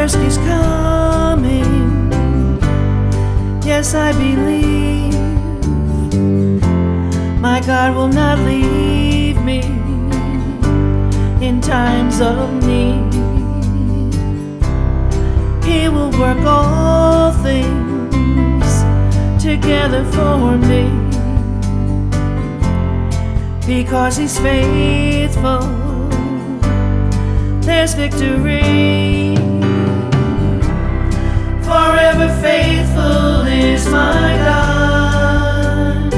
first He's coming. Yes, I believe my God will not leave me in times of need. He will work all things together for me, because He's faithful. There's victory. Forever faithful is my God,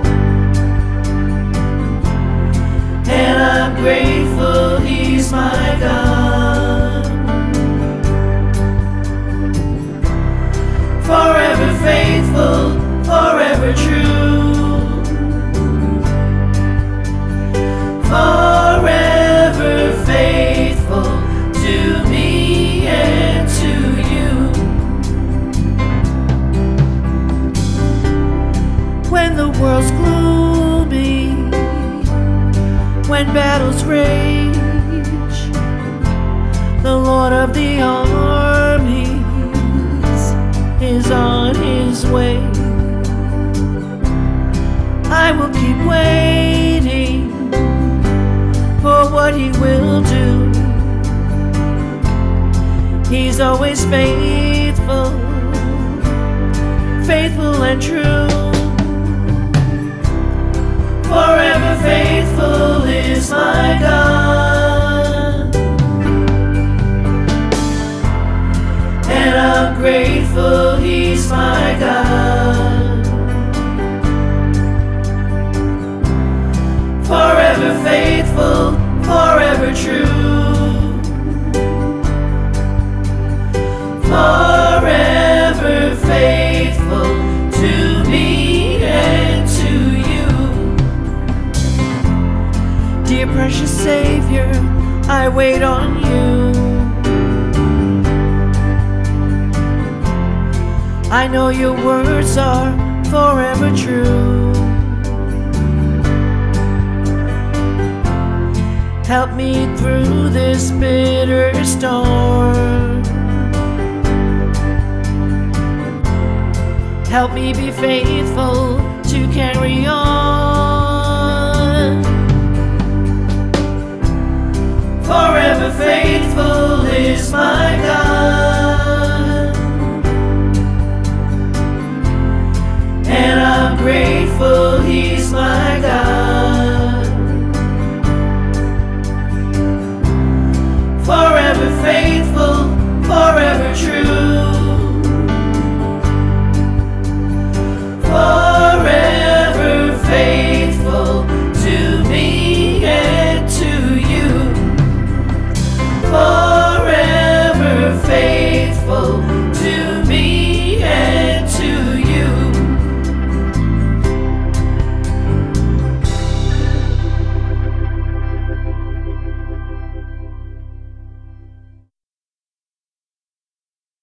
and I'm grateful He's my God. Forever faithful, forever true, forever faithful to me and to you. When the world's gloomy, when battles rage, the Lord of the armies is on His way. I will keep waiting for what He will do. He's always faithful, faithful and true. Forever faithful is my God, and I'm grateful He's my God. Forever faithful, forever true, forever faithful to me and to you. Dear precious Savior, I wait on You. I know Your words are forever true. Help me through this bitter storm. Help me be faithful to carry on. Forever faithful is my God, and I'm grateful He's my God.